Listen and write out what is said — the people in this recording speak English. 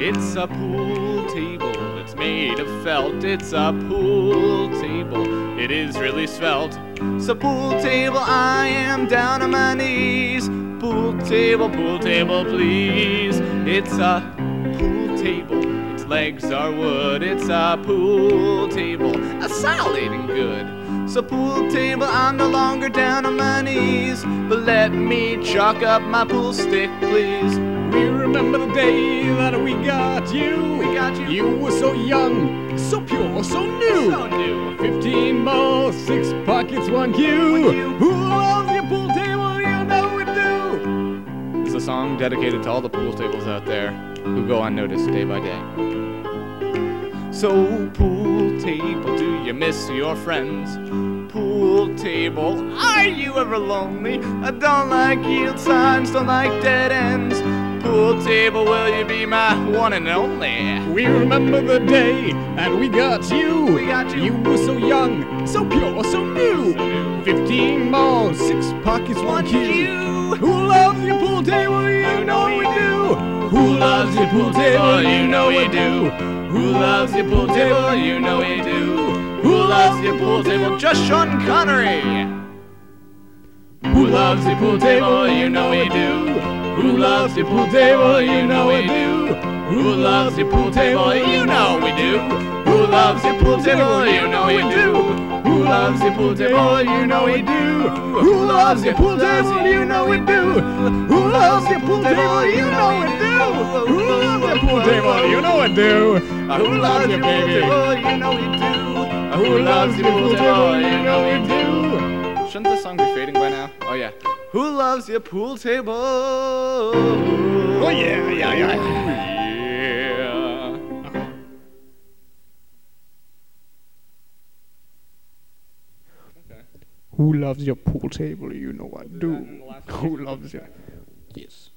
It's a pool table that's made of felt. It's a pool table, it is really svelte. So pool table, I am down on my knees. Pool table, please. It's a pool table, its legs are wood. It's a pool table, a solid and good. So pool table, I'm no longer down on my knees, but let me chalk up my pool stick, please. We remember the day that we got you. We got you. You were so young, so pure, so new. So new. 15 balls, 6 pockets, 1 cue. Who loves your pool table? You know we do. It's a song dedicated to all the pool tables out there who go unnoticed day by day. So pool table, do you miss your friends? Pool table, are you ever lonely? I don't like yield signs, don't like dead ends. Pool table, will you be my one and only? We remember the day that we got you. We got you. You were so young, so pure, so new. 15 balls, 6 pockets, 1 cue. Who loves your pool table? You know we do. Who loves your pool table? You know we do. Who loves your pool table? You know we do. Who loves your pool table? Just Sean Connery. Who loves your pool table? You know we do. Who loves your pool table? You know we do. Who loves your pool table? You know we do. Who loves your pool table? You know we do. Who loves your pool table? You know we do. Who loves your pool table? You know we do. Who loves your pool table? You know we do. Who loves your pool table? You know we do. Who loves your pool table? You know we do. Who loves your pool table? You know we do. Shouldn't the song be fading by now? Oh yeah. Who loves your pool table? Oh yeah, yeah, yeah. Yeah. Okay. Who loves your pool table? You know I Do that do. in the last Who loves your... Yes.